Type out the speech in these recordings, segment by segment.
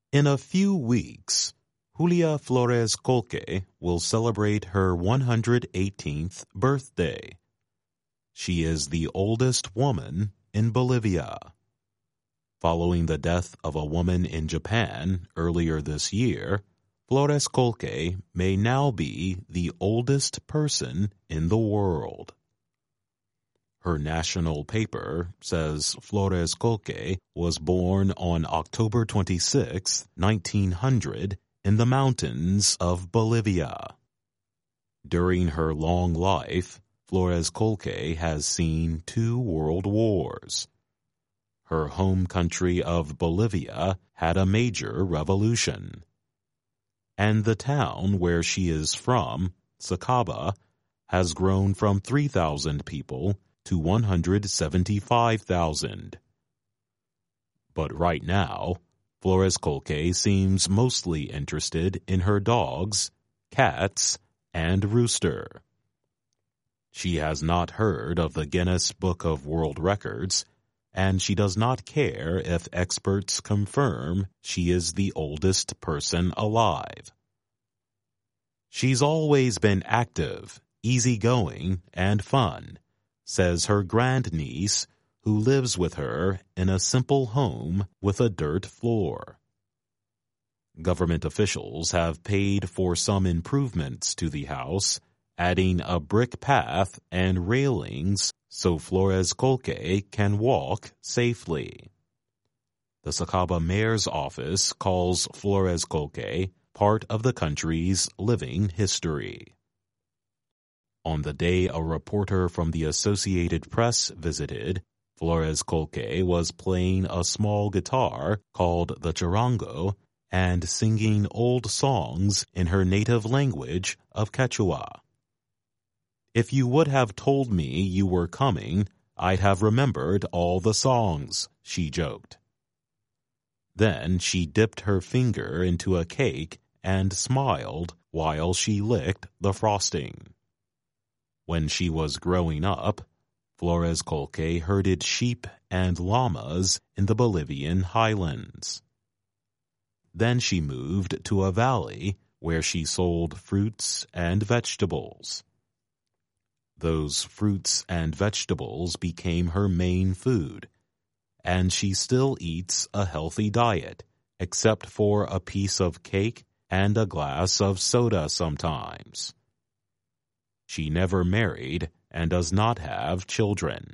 In a few weeks, Julia Flores Colque will celebrate her 118th birthday. She is the oldest woman in Bolivia. Following the death of a woman in Japan earlier this year, Flores Colque may now be the oldest person in the world. Her national paper says Flores Colque was born on October 26, 1900, in the mountains of Bolivia. During her long life, Flores Colque has seen 2 world wars. Her home country of Bolivia had a major revolution. And the town where she is from, Sacaba, has grown from 3,000 people to 175,000. But right now, Flores Colque seems mostly interested in her dogs, cats, and rooster. She has not heard of the Guinness Book of World Records, and she does not care if experts confirm she is the oldest person alive. She's always been active, easygoing, and fun, says her grandniece, who lives with her in a simple home with a dirt floor. Government officials have paid for some improvements to the house, adding a brick path and railings so Flores Colque can walk safely. The Sacaba mayor's office calls Flores Colque part of the country's living history. On the day a reporter from the Associated Press visited, Flores Colque was playing a small guitar called the charango and singing old songs in her native language of Quechua. "If you would have told me you were coming, I'd have remembered all the songs," she joked. Then she dipped her finger into a cake and smiled while she licked the frosting. When she was growing up, Flores Colque herded sheep and llamas in the Bolivian highlands. Then she moved to a valley where she sold fruits and vegetables. Those fruits and vegetables became her main food, and she still eats a healthy diet, except for a piece of cake and a glass of soda sometimes. She never married and does not have children.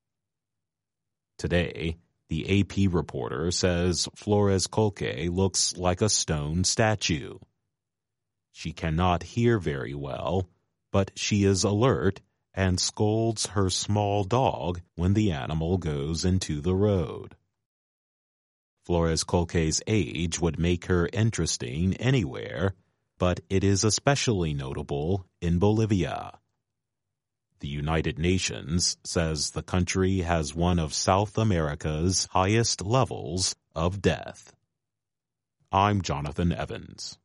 Today, the AP reporter says Flores Colque looks like a stone statue. She cannot hear very well, but she is alert and scolds her small dog when the animal goes into the road. Flores Colque's age would make her interesting anywhere, but it is especially notable in Bolivia. The United Nations says the country has one of South America's highest levels of death. I'm Jonathan Evans.